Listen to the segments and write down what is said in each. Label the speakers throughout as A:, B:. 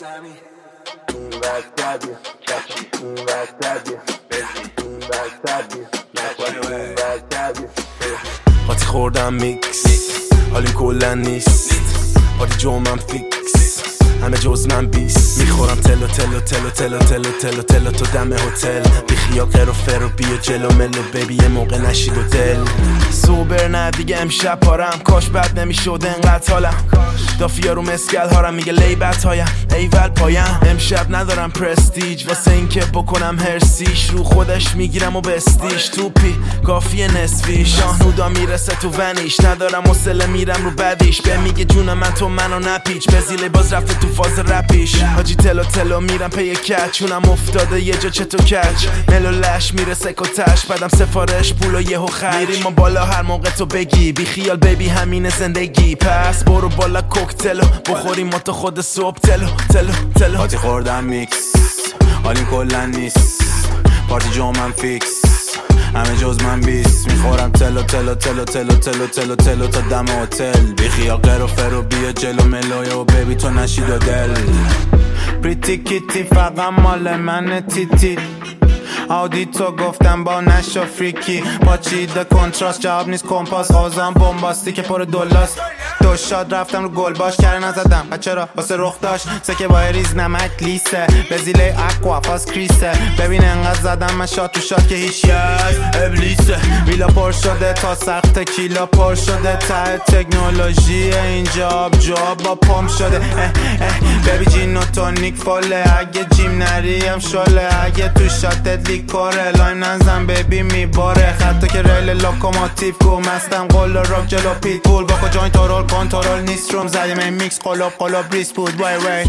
A: قاطی خوردم میکس حالیم کلن نیست پارتی جمعم فیکس همه جز من بیست میخورم تلو تلو تلو تلو تلو تلو تلو تو دم هتل بیخیا قر و فر و بیا جلو ملو ببی یه موقع نشید و دل سوبر نه دیگه امشب پارم کاش بد نمیشد انقدر حالم دافیا رو مسکل هارم میگه لیبت هایم ایول پایم امشب ندارم پرستیج واسه این که بکنم هرسیش رو خودش میگیرم و بستیش توپی کافی نصفی شاهنودا میرسه تو ونیش ندارم حوصله میرم رو بدیش به میگه جون من تو منو نپیچ بزیله باز رفته تو فاز رپیش حاجی تلو تلو میرم پی کچ چونم افتاده یه جا چتو کچ ملو لش میرسه کتش بعدم سفارش پول و یهو خرج میریم ما بالا هر موقع تو بگی بی خیال بیبی همین زندگی پس برو بالا کوکتلو بخوریم ما تو خود صبح تلو تلو تلو
B: قاطی خوردم میکس حالیم کلن نیست پارتی جمعم فیکس همه جز من بیست میخورم تلو تلو تلو تلو تلو تلو تلو تا دم هتل بیخیا قر و فر و بیا جلو ملوی و ببی تو نشید و دل پریتی کیتی فقط مال من تیتی آودی تو گفتم با نشا فریکی با چیده کنتراست جواب نیست کمپاس آزم بومباستی که پر دولاست دو شاد رفتم رو گل باش کره نزدم چرا واسه رخ داشت سکه با ریز نمک لیسه بزیله اقوا فاس کریسه ببین انقدر زدم من شاد تو شاد که هیچ از ابلیسه ویلا پر شده تا سخت کیلا پر شده ته تکنولوژی اینجا آب جواب با پمپ شده ببی جین و تونیک فاله اگه جیم نریم شله اگه تو شاتت لیکوره لایم نزن ببی میباره خطا که ریل لوکوموتیو گو مستم قول راک جلو پیت بول با کجاین تورول کنترل نیست روم زدیم این میکس قلوب ریس بود وای وای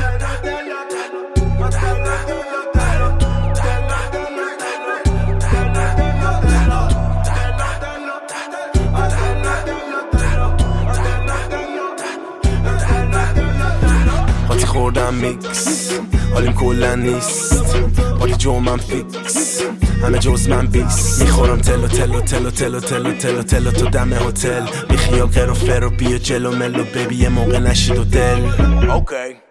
A: قاطی خوردم میکس حالیم کلن نیست پارتی جمعم فیکس همه جز من بیست میخورم تلو تلو تلو تلو تلو تلو تلو تو دم هتل بیخیال قر و فر و بیا جلو ملو ببی یه موقع نشید و دل
B: اوکی